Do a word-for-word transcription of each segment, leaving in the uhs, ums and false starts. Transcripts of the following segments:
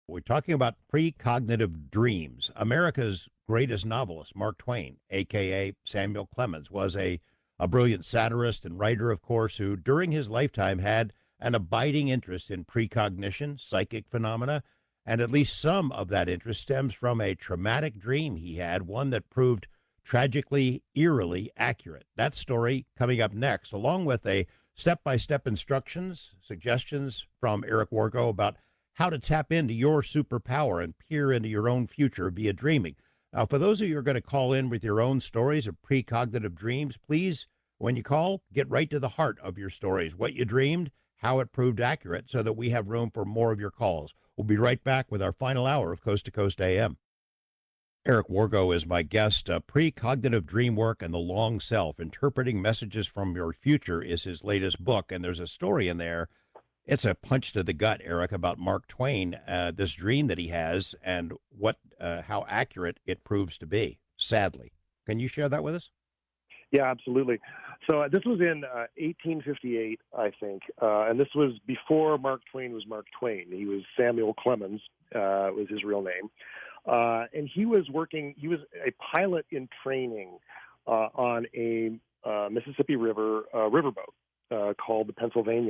We're talking about precognitive dreams. America's greatest novelist, Mark Twain, a k a. Samuel Clemens, was a, a brilliant satirist and writer, of course, who during his lifetime had an abiding interest in precognition, psychic phenomena, and at least some of that interest stems from a traumatic dream he had, one that proved tragically, eerily accurate. That story coming up next, along with a step-by-step instructions, suggestions from Eric Wargo about how to tap into your superpower and peer into your own future via dreaming. Now, for those of you who are going to call in with your own stories of precognitive dreams, please, when you call, get right to the heart of your stories, what you dreamed, how it proved accurate, so that we have room for more of your calls. We'll be right back with our final hour of Coast to Coast A M. Eric Wargo is my guest. Uh, Precognitive Dream Work and the Long Self, Interpreting Messages from Your Future is his latest book, and there's a story in there. It's a punch to the gut, Eric, about Mark Twain, uh, this dream that he has, and what, uh, how accurate it proves to be, sadly. Can you share that with us? Yeah, absolutely. So uh, this was in uh, eighteen fifty-eight, I think, uh, and this was before Mark Twain was Mark Twain. He was Samuel Clemens, uh, was his real name. Uh, and he was working, he was a pilot in training uh, on a uh, Mississippi River uh, riverboat uh, called the Pennsylvania.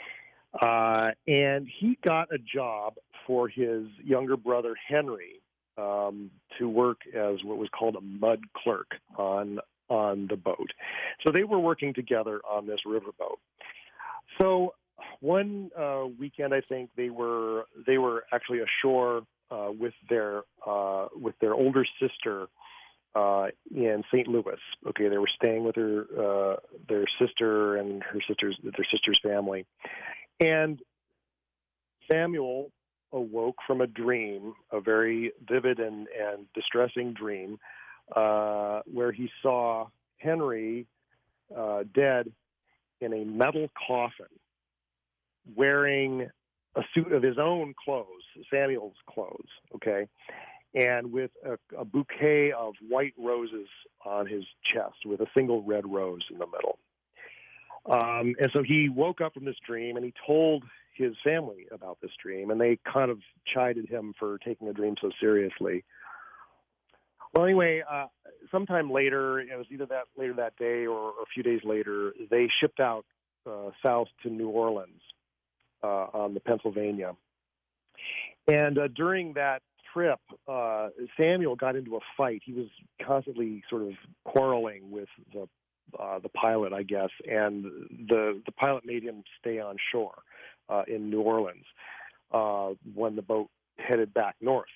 Uh, and he got a job for his younger brother, Henry, um, to work as what was called a mud clerk on on the boat. So they were working together on this riverboat. So one uh, weekend, I think they were they were actually ashore uh, with their uh, with their older sister uh, in Saint Louis. Okay, they were staying with her uh, their sister and her sister's their sister's family. And Samuel awoke from a dream, a very vivid and, and distressing dream, uh, where he saw Henry uh, dead in a metal coffin, wearing a suit of his own clothes, Samuel's clothes, okay, and with a, a bouquet of white roses on his chest with a single red rose in the middle. Um, and so he woke up from this dream and he told his family about this dream, and they kind of chided him for taking a dream so seriously. Well, anyway, uh, sometime later, it was either that later that day or, or a few days later, they shipped out uh, south to New Orleans uh, on the Pennsylvania. And uh, during that trip, uh, Samuel got into a fight. He was constantly sort of quarreling with the Uh, the pilot, I guess, and the the pilot made him stay on shore uh, in New Orleans uh, when the boat headed back north.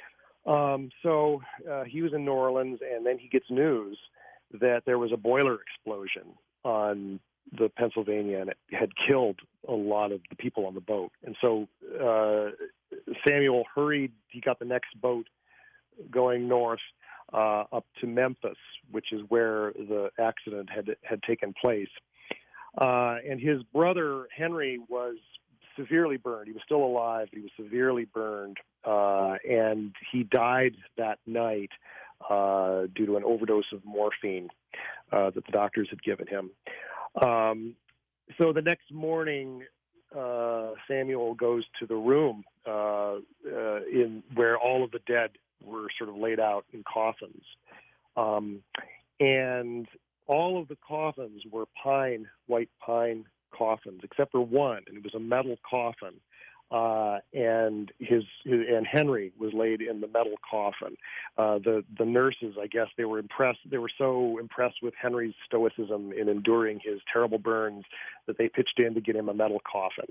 Um, so uh, he was in New Orleans, and then he gets news that there was a boiler explosion on the Pennsylvania, and it had killed a lot of the people on the boat. And so uh, Samuel hurried. He got the next boat going north uh, up to Memphis, which is where the accident had had taken place. Uh, and his brother Henry was severely burned. He was still alive, but he was severely burned, uh, and he died that night uh, due to an overdose of morphine uh, that the doctors had given him. Um, so the next morning, uh, Samuel goes to the room uh, uh, in where all of the dead were sort of laid out in coffins. Um, and all of the coffins were pine, white pine coffins, except for one, and it was a metal coffin. Uh, and his, his and Henry was laid in the metal coffin. Uh, the the nurses, I guess, they were impressed. They were so impressed with Henry's stoicism in enduring his terrible burns that they pitched in to get him a metal coffin.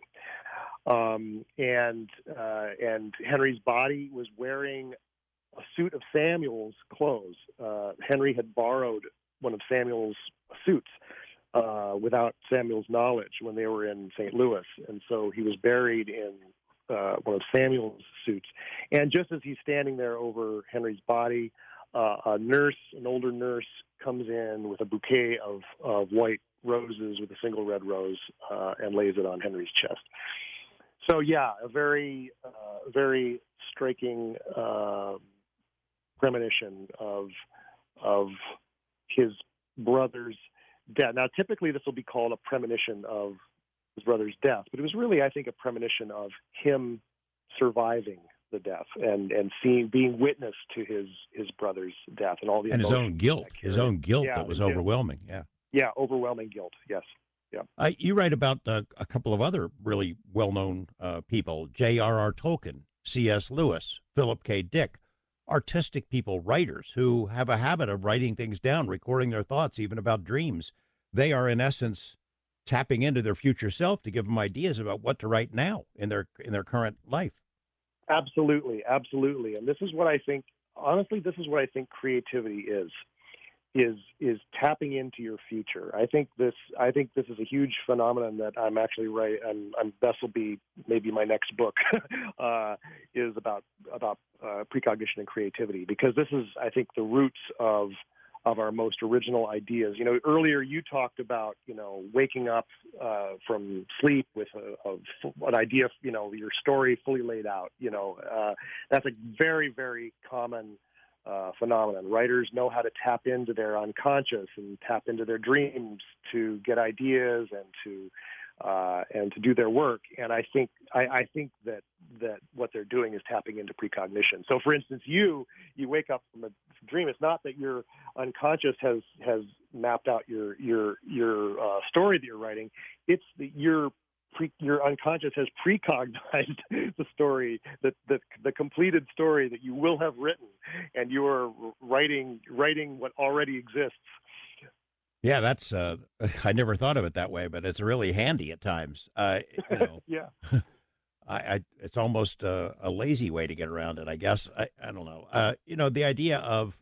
Um, and uh, and Henry's body was wearing a suit of Samuel's clothes. Uh, Henry had borrowed one of Samuel's suits uh, without Samuel's knowledge when they were in Saint Louis. And so he was buried in uh, one of Samuel's suits. And just as he's standing there over Henry's body, uh, a nurse, an older nurse, comes in with a bouquet of, of white roses with a single red rose uh, and lays it on Henry's chest. So, yeah, a very, uh, very striking uh, premonition of of his brother's death. Now, typically this will be called a premonition of his brother's death, but it was really, I think, a premonition of him surviving the death and and seeing being witness to his his brother's death and all the And his own emotions guilt, that his carry own it. guilt Yeah, that was yeah, overwhelming. Yeah. yeah, overwhelming guilt. Yes, yeah. Uh, you write about uh, a couple of other really well-known uh, people: J R R. Tolkien, C S. Lewis, Philip K. Dick, artistic people, writers who have a habit of writing things down, recording their thoughts, even about dreams. They are, in essence, tapping into their future self to give them ideas about what to write now in their in their current life. Absolutely, absolutely. And this is what I think. Honestly, this is what I think creativity is. Is is tapping into your future. I think this. I think this is a huge phenomenon that I'm actually right. I'm. I'm this will be maybe my next book. uh, is about about uh, precognition and creativity, because this is, I think, the roots of of our most original ideas. You know, earlier you talked about, you know, waking up uh, from sleep with a, a, an idea. You know, your story fully laid out. You know, uh, that's a very very common Uh, phenomenon. Writers know how to tap into their unconscious and tap into their dreams to get ideas and to uh, and to do their work. And I think I, I think that that what they're doing is tapping into precognition. So, for instance, you you wake up from a dream. It's not that your unconscious has has mapped out your your your uh, story that you're writing. It's that your Pre, your unconscious has precognized the story, that the, the completed story that you will have written, and you are writing writing what already exists. Yeah, that's. Uh, I never thought of it that way, but it's really handy at times. Uh, you know, Yeah. I, I it's almost a, a lazy way to get around it, I guess. I, I don't know. Uh, you know, the idea of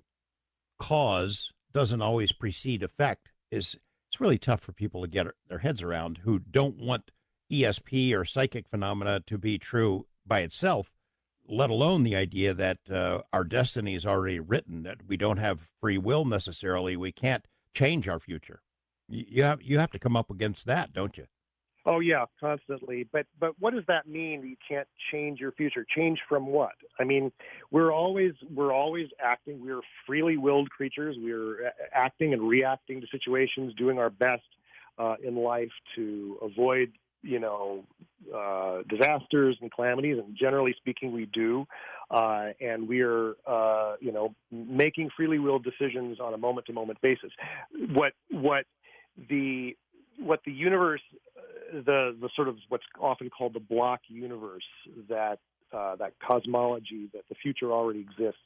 cause doesn't always precede effect is it's really tough for people to get their heads around who don't want E S P or psychic phenomena to be true by itself, let alone the idea that uh, our destiny is already written, that we don't have free will necessarily. We can't change our future. You, you have you have to come up against that, don't you? Oh yeah, constantly. But but what does that mean? You can't change your future. Change from what? I mean, we're always we're always acting. We're freely willed creatures. We're acting and reacting to situations, doing our best uh, in life to avoid, you know, uh, disasters and calamities, and generally speaking, we do. Uh, and we are, uh, you know, making freely willed decisions on a moment-to-moment basis. What what the what the universe, the the sort of what's often called the block universe, that uh, that cosmology, that the future already exists,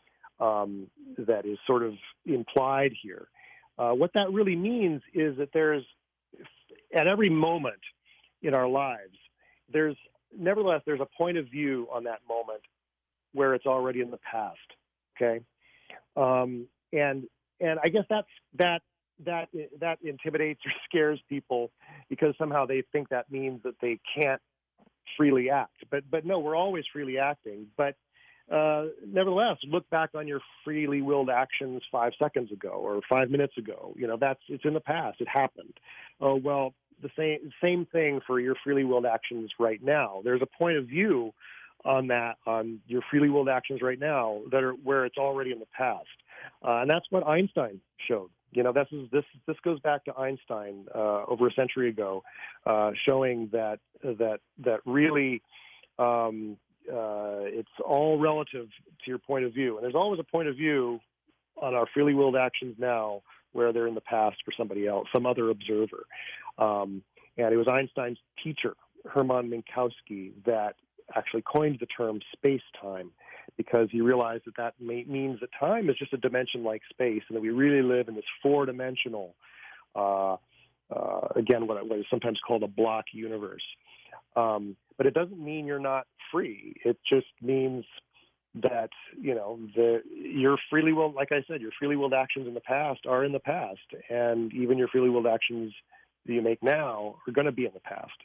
um, that is sort of implied here. Uh, what that really means is that there's, at every moment in our lives, there's nevertheless there's a point of view on that moment where it's already in the past. Okay, um, and and I guess that's that that that intimidates or scares people, because somehow they think that means that they can't freely act. But but no, we're always freely acting. But uh, nevertheless, look back on your freely willed actions five seconds ago or five minutes ago. You know, that's it's in the past. It happened. Oh well. The same same thing for your freely willed actions right now. There's a point of view on that, on your freely willed actions right now, that are where it's already in the past, uh, and that's what Einstein showed. You know, this is this this goes back to Einstein uh, over a century ago, uh, showing that that that really um, uh, it's all relative to your point of view, and there's always a point of view on our freely willed actions now where they're in the past for somebody else, some other observer. Um, and it was Einstein's teacher, Hermann Minkowski, that actually coined the term space-time, because he realized that that may, means that time is just a dimension like space, and that we really live in this four-dimensional, uh, uh, again, what, what is sometimes called a block universe. Um, but it doesn't mean you're not free. It just means that, you know, the your freely willed, like I said, your freely willed actions in the past are in the past, and even your freely willed actions that you make now are going to be in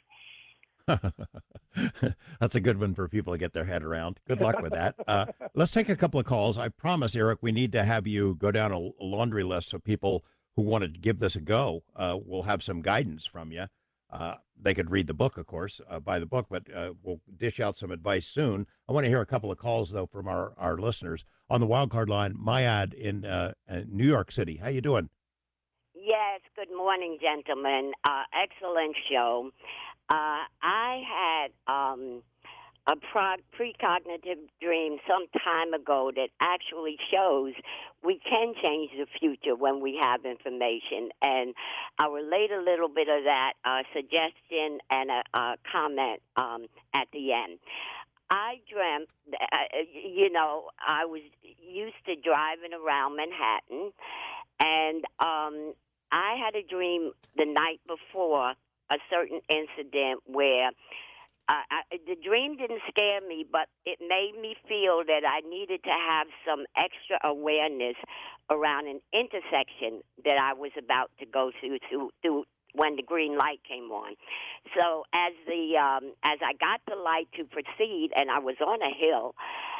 the past. That's a good one for people to get their head around. Good luck with that. Uh, let's take a couple of calls. I promise, Eric, we need to have you go down a, a laundry list so people who want to give this a go uh, will have some guidance from you. Uh, they could read the book, of course, uh, buy the book, but uh, we'll dish out some advice soon. I want to hear a couple of calls, though, from our, our listeners. On the wildcard line, Mayad in uh, uh, New York City. How you doing? Yes, good morning, gentlemen. Uh, excellent show. Uh, I had um, a pro- precognitive dream some time ago that actually shows we can change the future when we have information. And I'll relate a little bit of that uh, suggestion and a, a comment um, at the end. I dreamt, uh, you know, I was used to driving around Manhattan, and um, I had a dream the night before a certain incident where uh, I, the dream didn't scare me, but it made me feel that I needed to have some extra awareness around an intersection that I was about to go through, through, through when the green light came on. So as the um, as I got the light to proceed, and I was on a hill,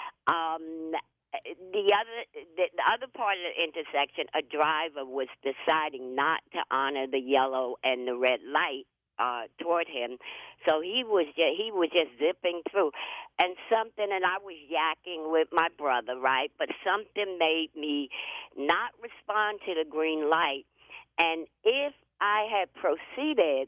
um, the other the, the other part of the intersection, a driver was deciding not to honor the yellow and the red light uh, toward him, so he was just, he was just zipping through, and something, and I was yakking with my brother, right? But something made me not respond to the green light, and if I had proceeded,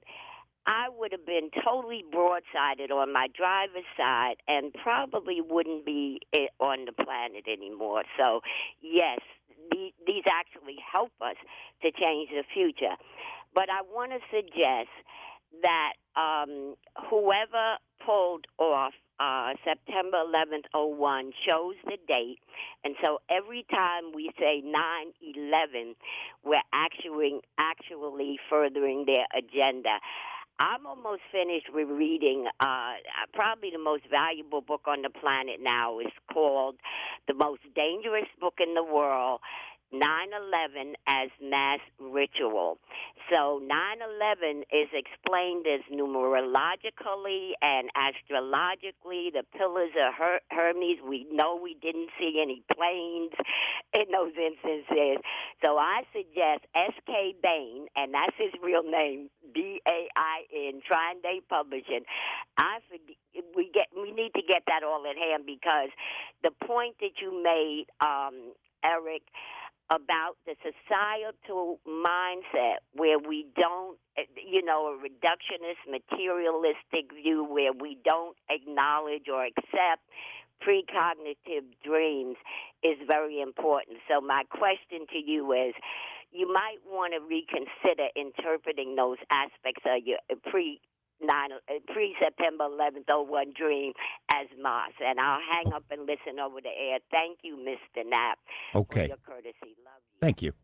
I would have been totally broadsided on my driver's side and probably wouldn't be on the planet anymore. So, yes, these actually help us to change the future. But I want to suggest that um, whoever pulled off uh, September eleventh oh one chose the date, and so every time we say nine eleven, we're actually, actually furthering their agenda. I'm almost finished with reading uh, probably the most valuable book on the planet now. It's called The Most Dangerous Book in the World, nine eleven as Mass Ritual. So nine eleven is explained as numerologically and astrologically. The pillars of Her- Hermes, we know we didn't see any planes in those instances. So I suggest S K Bain, and that's his real name, B A I N, Trine Day Publishing. I we get we need to get that all in hand, because the point that you made, um, Eric, about the societal mindset where we don't, you know, a reductionist, materialistic view where we don't acknowledge or accept precognitive dreams is very important. So my question to you is, you might want to reconsider interpreting those aspects of your pre Nine, pre-September eleventh oh one dream as Moss. And I'll hang up and listen over the air. Thank you, Mister Knapp, okay. for your courtesy. Love you. Thank you.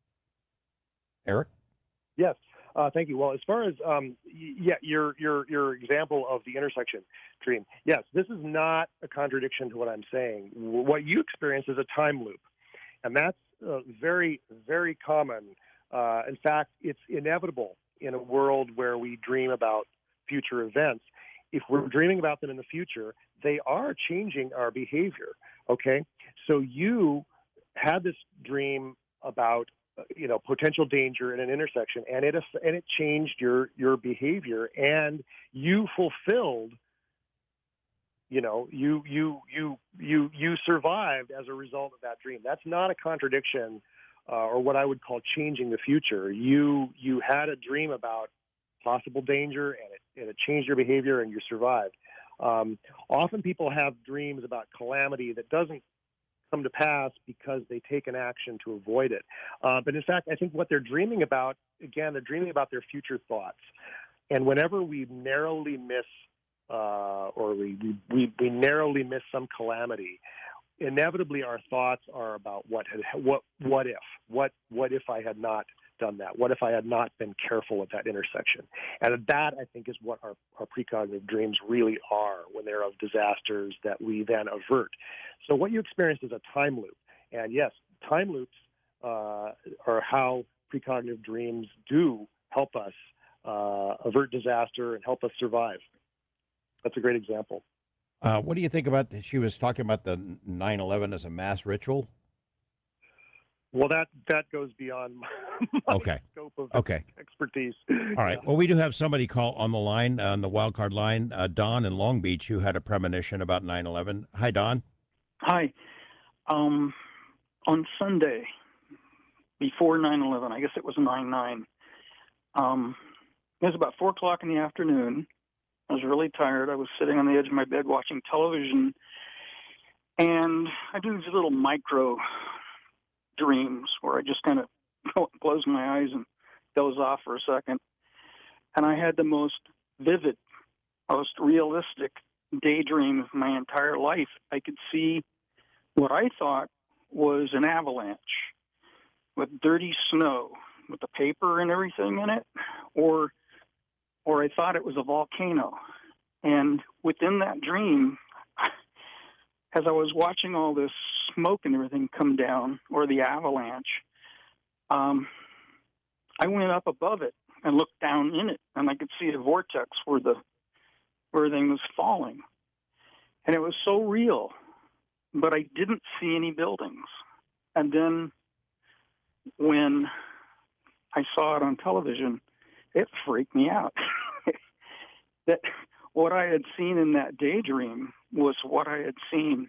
Eric? Yes, uh, thank you. Well, as far as, um, yeah, your, your, your example of the intersection dream, yes, this is not a contradiction to what I'm saying. What you experience is a time loop, and that's uh, very, very common. Uh, in fact, it's inevitable in a world where we dream about future events. If we're dreaming about them in the future, they are changing our behavior, okay? So you had this dream about, you know, potential danger in an intersection, and it and it changed your, your behavior, and you fulfilled, you know, you, you, you, you, you survived as a result of that dream. That's not a contradiction uh, or what I would call changing the future. You, you had a dream about possible danger, and it, and it changed your behavior, and you survived. Um, often people have dreams about calamity that doesn't come to pass because they take an action to avoid it. Uh, but in fact, I think what they're dreaming about, again, they're dreaming about their future thoughts. And whenever we narrowly miss uh, or we, we, we narrowly miss some calamity, inevitably our thoughts are about what had, what what if what what if I had not done that? What if I had not been careful at that intersection? And that, I think, is what our, our precognitive dreams really are when they're of disasters that we then avert. So what you experience is a time loop. And yes, time loops uh, are how precognitive dreams do help us uh, avert disaster and help us survive. That's a great example. Uh, what do you think about, she was talking about the nine eleven as a mass ritual? Well, that, that goes beyond my okay. scope of okay. expertise. All right. Yeah. Well, we do have somebody call on the line, uh, on the wild card line, uh, Don in Long Beach, who had a premonition about nine eleven. Hi, Don. Hi. Um, on Sunday, before nine eleven, I guess it was nine nine, um, it was about four o'clock in the afternoon, I was really tired. I was sitting on the edge of my bed watching television, and I do these little micro dreams where I just kind of close my eyes and doze off for a second. And I had the most vivid, most realistic daydream of my entire life. I could see what I thought was an avalanche with dirty snow, with the paper and everything in it, or or I thought it was a volcano. And within that dream, as I was watching all this smoke and everything come down, or the avalanche, um, I went up above it and looked down in it, and I could see a vortex where the where everything was falling. And it was so real, but I didn't see any buildings. And then when I saw it on television, it freaked me out. That what I had seen in that daydream was what I had seen,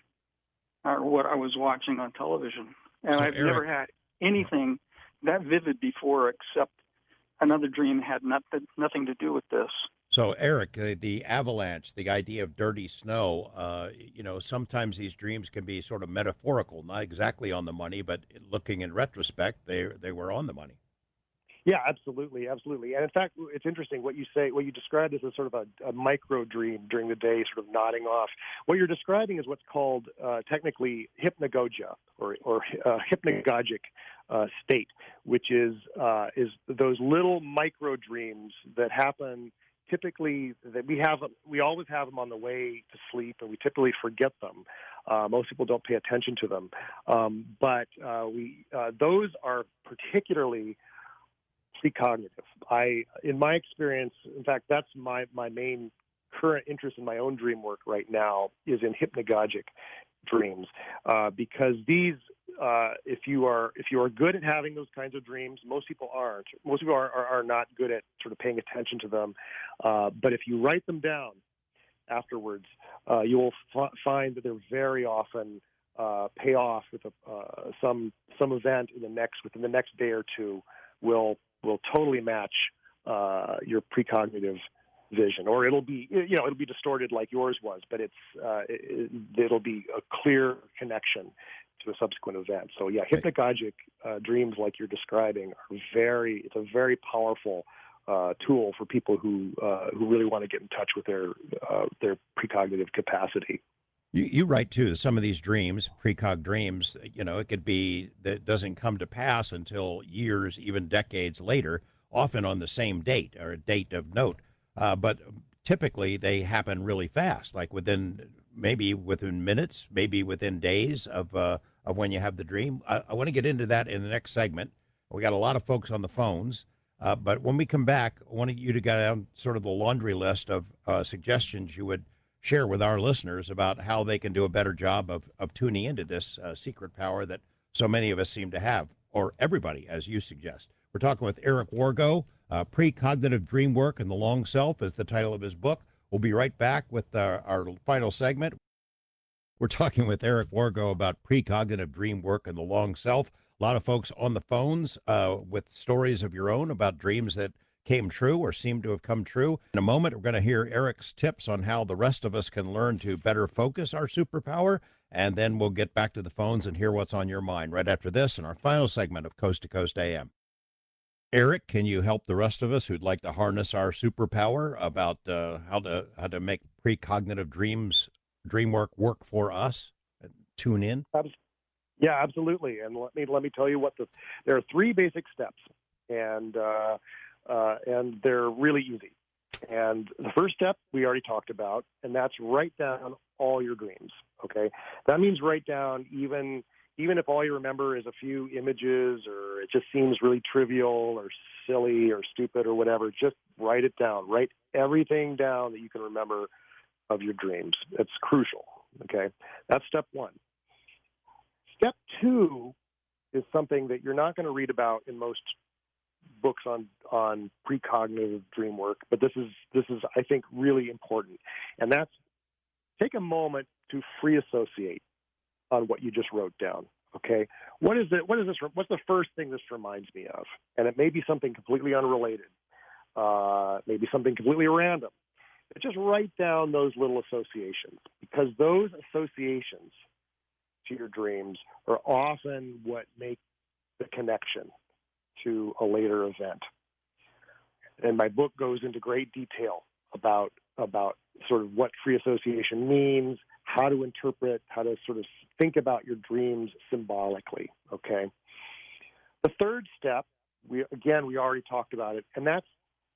or what I was watching on television. And So, I've Eric- never had anything that vivid before, except another dream that had nothing, nothing to do with this. So, Eric, uh, the avalanche, the idea of dirty snow, uh, you know, sometimes these dreams can be sort of metaphorical, not exactly on the money, but looking in retrospect, they they were on the money. Yeah, absolutely, absolutely. And in fact, it's interesting what you say, what you described as a sort of a, a micro dream during the day, sort of nodding off. What you're describing is what's called uh, technically hypnagogia, or, or uh, hypnagogic uh, state, which is uh, is those little micro dreams that happen. Typically, that we have, we always have them on the way to sleep, and we typically forget them. Uh, most people don't pay attention to them, um, but uh, we uh, those are particularly precognitive. I, in my experience, in fact, that's my my main current interest in my own dream work right now is in hypnagogic dreams, uh, because these, uh, if you are if you are good at having those kinds of dreams, most people aren't. Most people are are, are not good at sort of paying attention to them. Uh, but if you write them down afterwards, uh, you will f- find that they're very often uh, pay off with a, uh, some some event in the next within the next day or two will will totally match uh, your precognitive vision, or it'll be, you know, it'll be distorted like yours was, but it's uh, it, it'll be a clear connection to a subsequent event. So yeah, hypnagogic uh, dreams like you're describing are very, it's a very powerful uh, tool for people who uh, who really want to get in touch with their uh, their precognitive capacity. You, you write too, some of these dreams, precog dreams, you know, it could be that doesn't come to pass until years, even decades later, often on the same date or a date of note. Uh, but typically they happen really fast, like within, maybe within minutes, maybe within days of, uh, of when you have the dream. I, I want to get into that in the next segment. We got a lot of folks on the phones, uh, but when we come back, I want you to go down sort of the laundry list of uh, suggestions you would share with our listeners about how they can do a better job of, of tuning into this uh, secret power that so many of us seem to have, or everybody, as you suggest. We're talking with Eric Wargo. Uh, Precognitive Dream Work and the Long Self is the title of his book. We'll be right back with uh, our final segment. We're talking with Eric Wargo about precognitive dream work and the long self. A lot of folks on the phones uh, with stories of your own about dreams that came true or seem to have come true. In a moment, we're going to hear Eric's tips on how the rest of us can learn to better focus our superpower, and then we'll get back to the phones and hear what's on your mind right after this in our final segment of Coast to Coast A M. Eric, can you help the rest of us who'd like to harness our superpower about uh, how to how to make precognitive dreams, dream work work for us? Tune in. Yeah, absolutely. And let me let me tell you what the there are three basic steps, and uh, uh, and they're really easy. And the first step we already talked about, and that's write down all your dreams. Okay, that means write down even even if all you remember is a few images, or it just seems really trivial or silly or stupid or whatever. Just write it down. Write everything down that you can remember of your dreams. It's crucial. Okay, that's step one. Step two is something that you're not going to read about in most books on on precognitive dream work, but this is this is I think really important, and that's take a moment to free associate on what you just wrote down. Okay, what is it? What is this? What's the first thing this reminds me of? And it may be something completely unrelated, uh, maybe something completely random. but just write down those little associations, because those associations to your dreams are often what make the connection to a later event. And my book goes into great detail about about sort of what free association means, how to interpret, how to sort of think about your dreams symbolically, okay? The third step, we again, we already talked about it, and that's,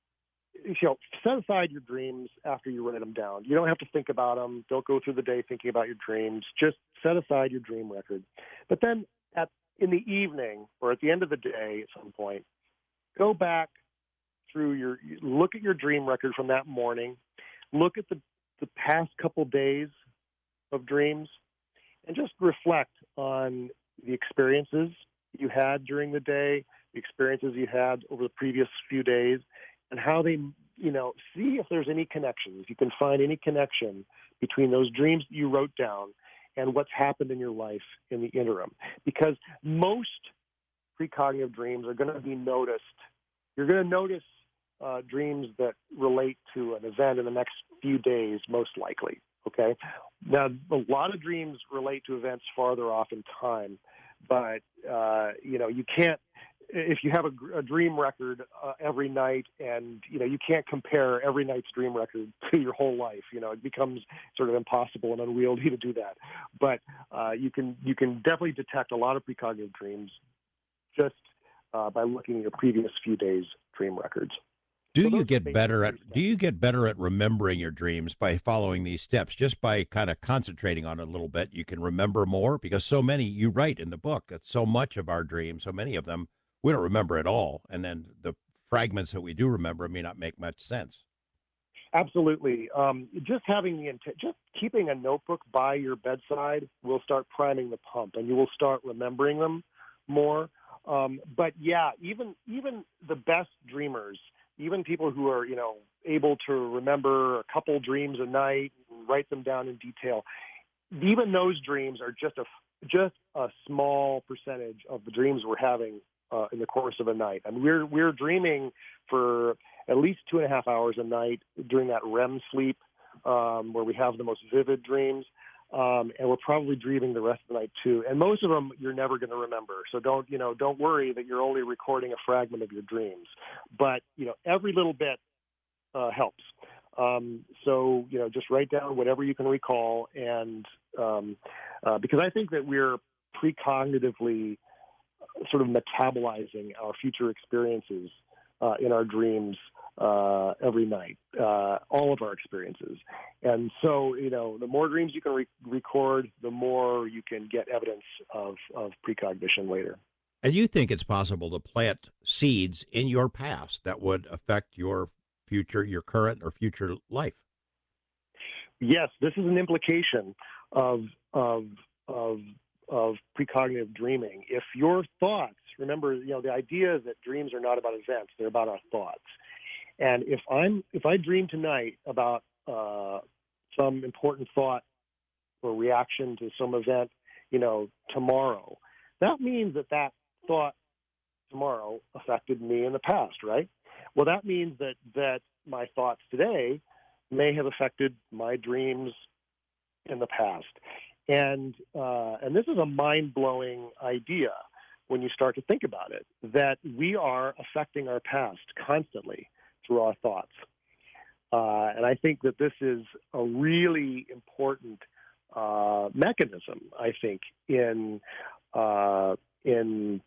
you know, set aside your dreams after you write them down. You don't have to think about them. Don't go through the day thinking about your dreams. Just set aside your dream record. But then at in the evening or at the end of the day at some point, go back through your, look at your dream record from that morning, look at the, the past couple days of dreams, and just reflect on the experiences you had during the day, the experiences you had over the previous few days, and how they, you know, see if there's any connections. You can find any connection between those dreams that you wrote down and what's happened in your life in the interim. Because most precognitive dreams are going to be noticed. You're going to notice uh, dreams that relate to an event in the next few days, most likely, okay? Now, a lot of dreams relate to events farther off in time, but, uh, you know, you can't, if you have a, a dream record uh, every night, and you know, you can't compare every night's dream record to your whole life. You know, it becomes sort of impossible and unwieldy to do that. But uh, you can you can definitely detect a lot of precognitive dreams just uh, by looking at your previous few days' dream records. Do So you those get basic better at dream steps. do you get better at remembering your dreams by following these steps? Just by kind of concentrating on it a little bit, you can remember more, because so many, you write in the book, that so much of our dreams, so many of them, we don't remember at all, and then the fragments that we do remember may not make much sense. Absolutely. Um, just having the intent, just keeping a notebook by your bedside will start priming the pump, and you will start remembering them more. Um, but yeah, even even the best dreamers, even people who are, you know, able to remember a couple dreams a night and write them down in detail, even those dreams are just a just a small percentage of the dreams we're having uh, in the course of a night. I mean, we're we're dreaming for at least two and a half hours a night during that R E M sleep, um, where we have the most vivid dreams. Um, and we're probably dreaming the rest of the night too. And most of them you're never going to remember. So don't, you know, don't worry that you're only recording a fragment of your dreams. But, you know, every little bit uh, helps. Um, so, you know, just write down whatever you can recall. And um, uh, because I think that we're precognitively sort of metabolizing our future experiences uh, in our dreams uh, every night, uh, all of our experiences. And so, you know, the more dreams you can re- record, the more you can get evidence of, of precognition later. And you think it's possible to plant seeds in your past that would affect your future, your current or future life? Yes, this is an implication of, of, of, of precognitive dreaming. If your thoughts, remember, you know, the idea is that dreams are not about events, they're about our thoughts. And if I'm if I dream tonight about uh, some important thought or reaction to some event, you know, tomorrow, that means that that thought tomorrow affected me in the past, right? Well, that means that that my thoughts today may have affected my dreams in the past, and uh, and this is a mind-blowing idea when you start to think about it, that we are affecting our past constantly through our thoughts. Uh, and I think that this is a really important uh, mechanism, I think, in, uh, in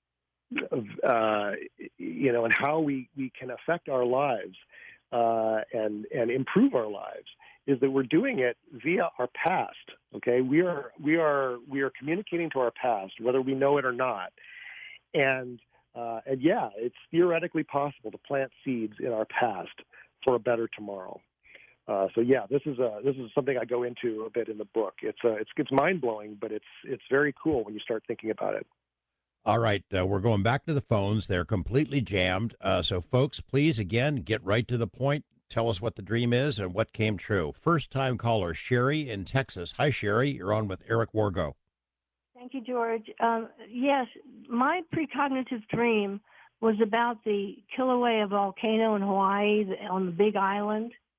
uh, you know, and how we, we can affect our lives uh, and, and improve our lives, is that we're doing it via our past, okay? We are, we are, we are communicating to our past, whether we know it or not. And Uh, and yeah, it's theoretically possible to plant seeds in our past for a better tomorrow. Uh, so yeah, this is a this is something I go into a bit in the book. It's a, it's it's mind blowing, but it's it's very cool when you start thinking about it. All right, uh, we're going back to the phones. They're completely jammed. Uh, so folks, please again get right to the point. Tell us what the dream is and what came true. First time caller Sherry in Texas. Hi Sherry, you're on with Eric Wargo. Thank you, George. Um, yes, my precognitive dream was about the Kilauea volcano in Hawaii on the Big Island.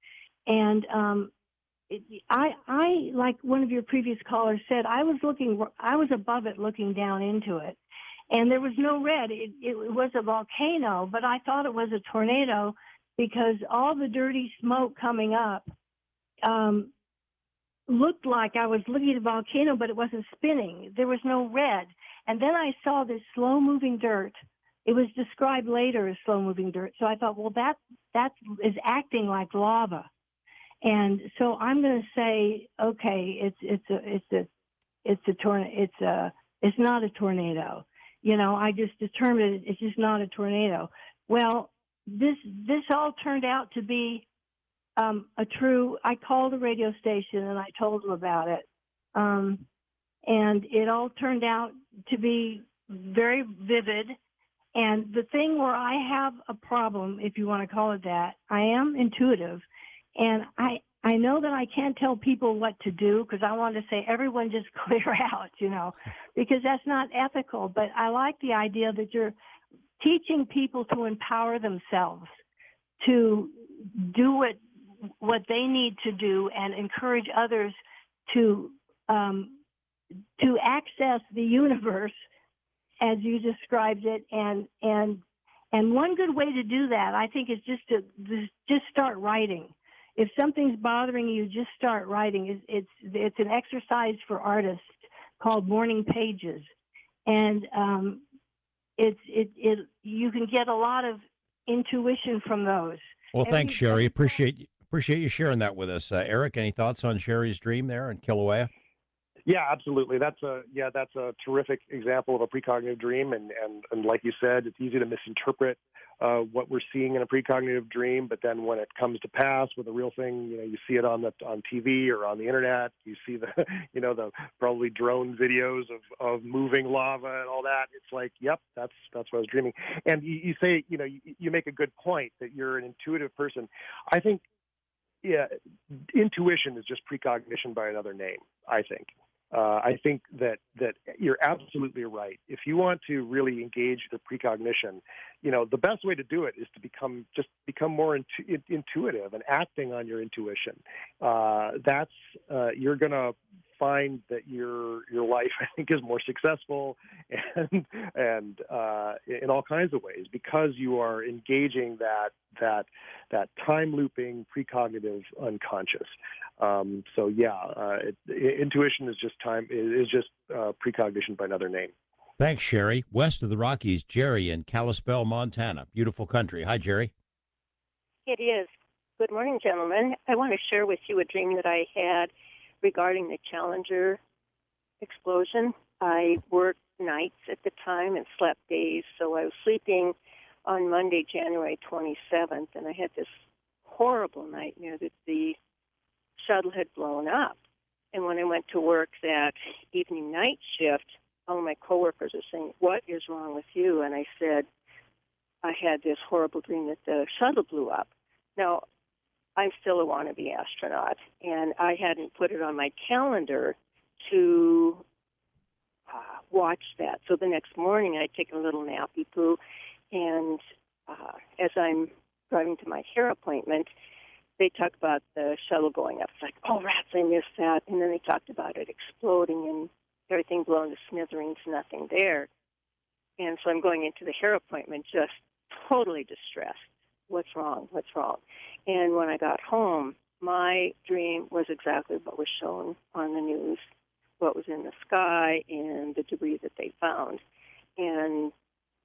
And um, it, I, I, like one of your previous callers said, I was looking, I was above it looking down into it. And there was no red. It, it was a volcano, but I thought it was a tornado because all the dirty smoke coming up um, looked like I was looking at a volcano, but it wasn't spinning. There was no red. And then I saw this slow-moving dirt. It was described later as slow-moving dirt. So I thought, well, that that is acting like lava. And so I'm going to say, okay, it's it's a it's a it's a tornado. It's a it's not a tornado. You know, I just determined it's just not a tornado. Well, this this all turned out to be um, a true. I called the radio station and I told them about it, um, and it all turned out to be very vivid. And the thing where I have a problem, if you want to call it that, I am intuitive, and I I know that I can't tell people what to do because I want to say everyone just clear out, you know, because that's not ethical. But I like the idea that you're teaching people to empower themselves, to do what what they need to do, and encourage others to um, to access the universe as you described it. And and and one good way to do that, I think, is just to just start writing. If something's bothering you, just start writing. It's, it's, it's an exercise for artists called Morning Pages. And um, it's, it, it, you can get a lot of intuition from those. Well, Every, thanks, Sherry. Appreciate, appreciate you sharing that with us. Uh, Eric, any thoughts on Sherry's dream there in Kilauea? Yeah, absolutely. That's a yeah, that's a terrific example of a precognitive dream, and and, and like you said, it's easy to misinterpret uh, what we're seeing in a precognitive dream. But then when it comes to pass with a real thing, you know, you see it on the on T V or on the internet. You see the you know the probably drone videos of, of moving lava and all that. It's like, yep, that's that's what I was dreaming. And you, you say, you know, you, you make a good point that you're an intuitive person. I think, yeah, intuition is just precognition by another name, I think. Uh, I think that, that you're absolutely right. If you want to really engage the precognition, you know, the best way to do it is to become just become more intu- intuitive and acting on your intuition. Uh, that's uh, you're going to find that your your life, I think, is more successful and and uh, in all kinds of ways because you are engaging that that that time looping precognitive unconscious. Um, so yeah, uh, it, intuition is just time is just uh, precognition by another name. Thanks, Sherry. West of the Rockies, Jerry in Kalispell, Montana. Beautiful country. Hi, Jerry. It is. Good morning, gentlemen. I want to share with you a dream that I had regarding the Challenger explosion. I worked nights at the time and slept days, so I was sleeping on Monday, January twenty-seventh, and I had this horrible nightmare that the shuttle had blown up. And when I went to work that evening night shift, all of my coworkers are saying, "What is wrong with you?" And I said, I had this horrible dream that the shuttle blew up. Now, I'm still a wannabe astronaut, and I hadn't put it on my calendar to uh, watch that. So the next morning, I take a little nappy poo, and uh, as I'm driving to my hair appointment, they talk about the shuttle going up. It's like, oh, rats, I missed that. And then they talked about it exploding and everything blown to smithereens, nothing there. And so I'm going into the hair appointment just totally distressed. What's wrong? What's wrong? And when I got home, my dream was exactly what was shown on the news, what was in the sky and the debris that they found. And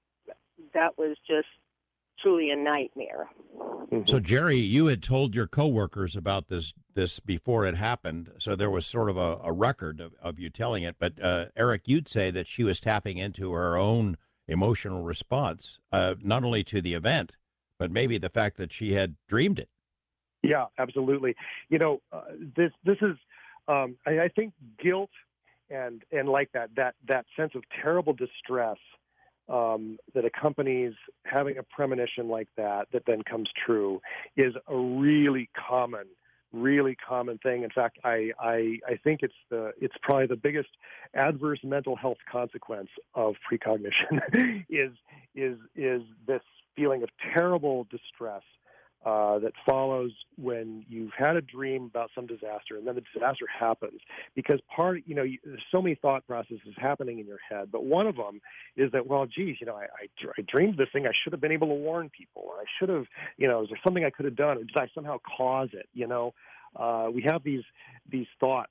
that was just truly a nightmare. So, Jerry, you had told your coworkers about this this before it happened, so there was sort of a, a record of, of you telling it. But, uh, Eric, you'd say that she was tapping into her own emotional response, uh, not only to the event, but maybe the fact that she had dreamed it. Yeah, absolutely. You know, uh, this this is, um, I, I think, guilt and and like that that that sense of terrible distress um, that accompanies having a premonition like that that then comes true is a really common, really common thing. In fact, I I, I think it's the it's probably the biggest adverse mental health consequence of precognition is is is this feeling of terrible distress uh, that follows when you've had a dream about some disaster and then the disaster happens. Because part, you know, you, there's so many thought processes happening in your head, but one of them is that, well, geez, you know, I, I, I dreamed this thing. I should have been able to warn people. Or I should have, you know, is there something I could have done? Or did I somehow cause it? You know, uh, we have these these thoughts.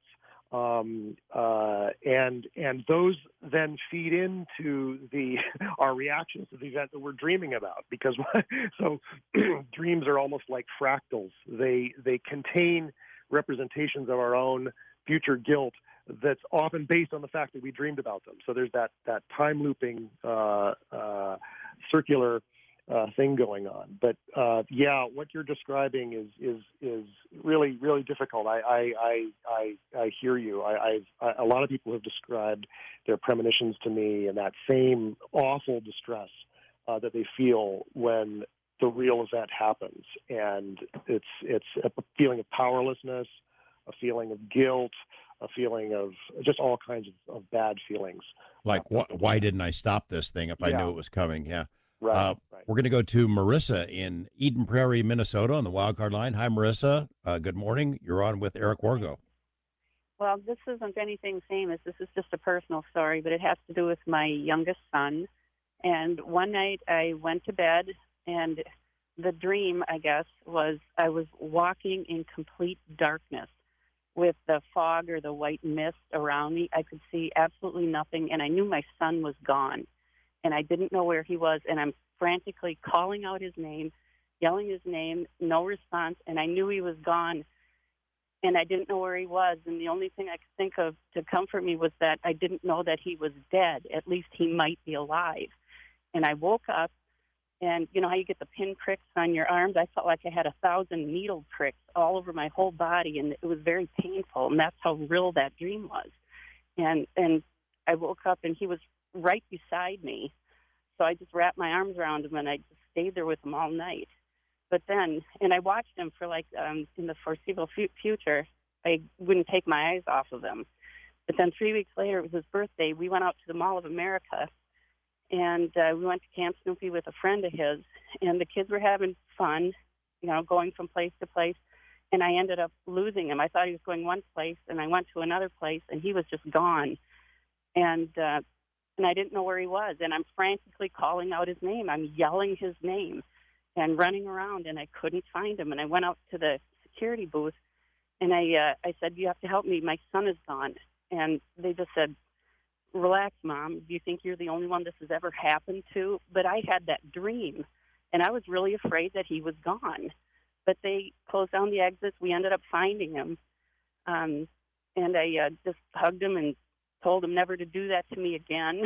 Um, uh, and and those then feed into the our reactions to the event that we're dreaming about, because so dreams are almost like fractals. They they contain representations of our own future guilt that's often based on the fact that we dreamed about them. So there's that that time looping uh, uh, circular Uh, thing going on. But uh, yeah, what you're describing is is is really really difficult. I I I I, I hear you. I, I've I, a lot of people have described their premonitions to me and that same awful distress uh, that they feel when the real event happens, and it's it's a feeling of powerlessness, a feeling of guilt, a feeling of just all kinds of, of bad feelings. Like, wh- why didn't I stop this thing if I Yeah. knew it was coming? Yeah. Right. Uh, right. We're going to go to Marissa in Eden Prairie, Minnesota on the wildcard line. Hi, Marissa. Uh, good morning. You're on with Eric Wargo. Well, this isn't anything famous. This is just a personal story, but it has to do with my youngest son. And one night I went to bed, and the dream, I guess, was I was walking in complete darkness with the fog or the white mist around me. I could see absolutely nothing, and I knew my son was gone. And I didn't know where he was, and I'm frantically calling out his name, yelling his name, no response, and I knew he was gone, and I didn't know where he was, and the only thing I could think of to comfort me was that I didn't know that he was dead. At least he might be alive. And I woke up, and you know how you get the pin pricks on your arms? I felt like I had a thousand needle pricks all over my whole body, and it was very painful, and that's how real that dream was. And and I woke up, and he was right beside me. So I just wrapped my arms around him, and I just stayed there with him all night. But then, and I watched him for like, um, in the foreseeable f- future, I wouldn't take my eyes off of him. But then three weeks later, it was his birthday. We went out to the Mall of America, and uh, we went to Camp Snoopy with a friend of his, and the kids were having fun, you know, going from place to place. And I ended up losing him. I thought he was going one place, and I went to another place, and he was just gone. And, uh, and I didn't know where he was, and I'm frantically calling out his name. I'm yelling his name and running around, and I couldn't find him. And I went out to the security booth, and I uh, I said, you have to help me. My son is gone. And they just said, relax, Mom. Do you think you're the only one this has ever happened to? But I had that dream, and I was really afraid that he was gone. But they closed down the exits. We ended up finding him, um, and I uh, just hugged him and told him never to do that to me again.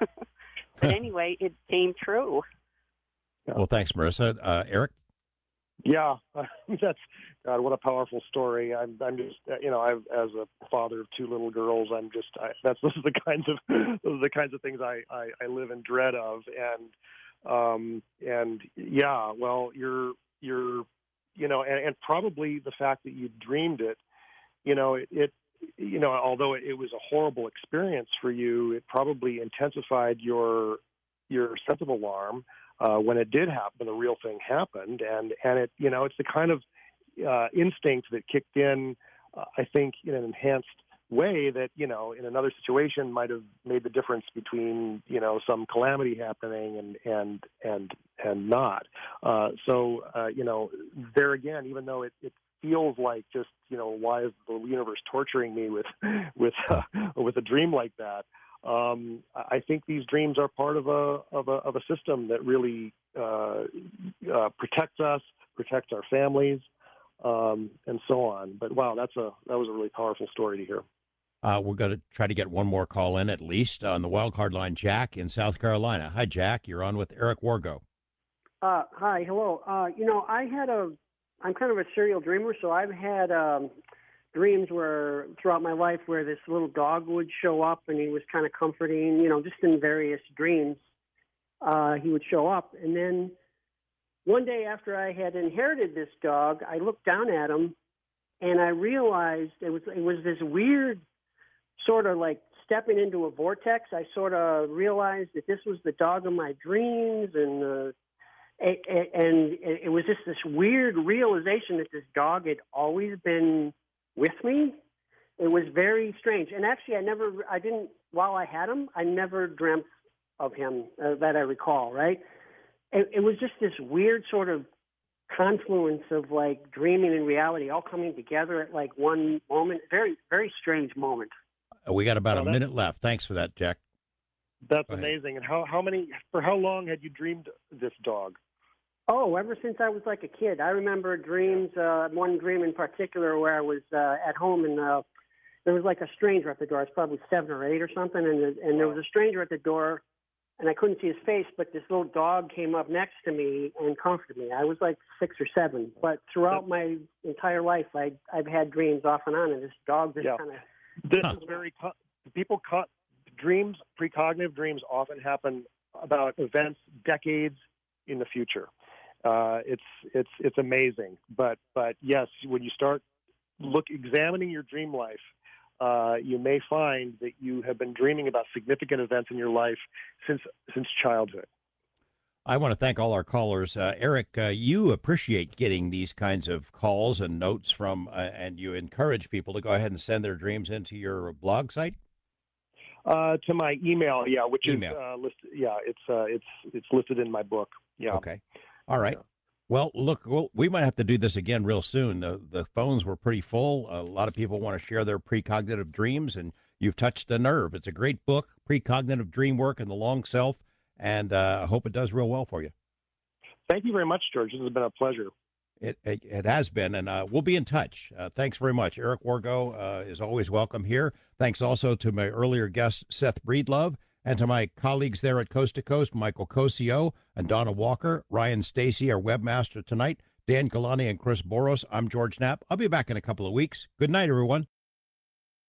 But anyway, it came true. Well, thanks, Marissa. Uh, Eric? Yeah, that's God. What a powerful story. I'm, I'm just, you know, I've, as a father of two little girls, I'm just, I, that's those are the kinds of those are the kinds of things I, I, I live in dread of, and um, and yeah, well, you're, you're, you know, and, and probably the fact that you dreamed it, you know, it, it you know, although it was a horrible experience for you, it probably intensified your your sense of alarm uh, when it did happen. The real thing happened, and and it, you know, it's the kind of uh, instinct that kicked in, uh, I think, in an enhanced way that, you know, in another situation might have made the difference between, you know, some calamity happening and and and and not. Uh, so uh, you know, there again, even though it, it feels like just, you know, why is the universe torturing me with with uh, with a dream like that? Um, I think these dreams are part of a of a of a system that really uh, uh, protects us, protects our families, um, and so on. But wow, that's a that was a really powerful story to hear. Uh, we're going to try to get one more call in at least on the wild card line. Jack in South Carolina. Hi, Jack. You're on with Eric Wargo. Uh, hi, hello. Uh, you know, I had a, I'm kind of a serial dreamer, so I've had um, dreams where throughout my life where this little dog would show up and he was kind of comforting, you know, just in various dreams. Uh, he would show up. And then one day after I had inherited this dog, I looked down at him and I realized it was, it was this weird sort of like stepping into a vortex. I sort of realized that this was the dog of my dreams, and uh, it, it, and it, it was just this weird realization that this dog had always been with me. It was very strange. And actually, I never, I didn't, while I had him, I never dreamt of him uh, that I recall, right? It, it was just this weird sort of confluence of like dreaming and reality all coming together at like one moment. Very, very strange moment. We got about Oh, a that's- minute left. Thanks for that, Jack. That's Go ahead. amazing. And how, how many, for how long had you dreamed this dog? Oh, ever since I was like a kid. I remember dreams, uh, one dream in particular where I was uh, at home and uh, there was like a stranger at the door. I was probably seven or eight or something, and, the, and there was a stranger at the door, and I couldn't see his face, but this little dog came up next to me and comforted me. I was like six or seven, but throughout my entire life, I, I've had dreams off and on, and this dog just Yeah. kind of... This Huh. is very, co- people, co- dreams, precognitive dreams often happen about events decades in the future. Uh, it's, it's, it's amazing. But, but yes, when you start look, examining your dream life, uh, you may find that you have been dreaming about significant events in your life since since childhood. I want to thank all our callers. Uh, Eric, uh, you appreciate getting these kinds of calls and notes from, uh, and you encourage people to go ahead and send their dreams into your blog site. Uh, to my email, yeah, which Email. is uh, listed. Yeah, it's uh, it's it's listed in my book. Yeah. Okay. All right. Well, look, well, we might have to do this again real soon. The, the phones were pretty full. A lot of people want to share their precognitive dreams, and you've touched a nerve. It's a great book, Precognitive Dream Work and the Long Self, and uh, I hope it does real well for you. Thank you very much, George. This has been a pleasure. It it, it has been, and uh, we'll be in touch. Uh, thanks very much. Eric Wargo uh, is always welcome here. Thanks also to my earlier guest, Seth Breedlove, and to my colleagues there at Coast to Coast, Michael Cosio and Donna Walker, Ryan Stacy, our webmaster tonight, Dan Galani and Chris Boros. I'm George Knapp. I'll be back in a couple of weeks. Good night, everyone.